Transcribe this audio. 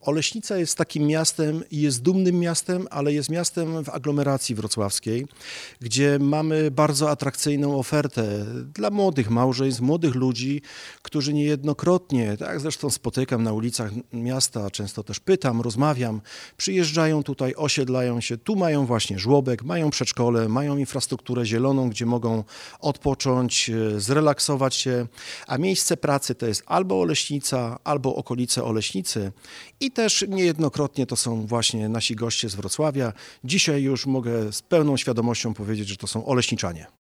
Oleśnica jest takim miastem i jest dumnym miastem, ale jest miastem w aglomeracji wrocławskiej, gdzie mamy bardzo atrakcyjną ofertę dla młodych małżeństw, młodych ludzi, którzy niejednokrotnie, tak zresztą spotykam na ulicach miasta, często też pytam, rozmawiam, przyjeżdżają tutaj, osiedlają się, tu mają właśnie żłobek, mają przedszkole, mają infrastrukturę zieloną, gdzie mogą odpocząć, zrelaksować się, a miejsce pracy to jest albo Oleśnica, albo okolice Oleśnicy i też niejednokrotnie to są właśnie nasi goście z Wrocławia. Dzisiaj już mogę z pełną świadomością powiedzieć, że to są Oleśniczanie.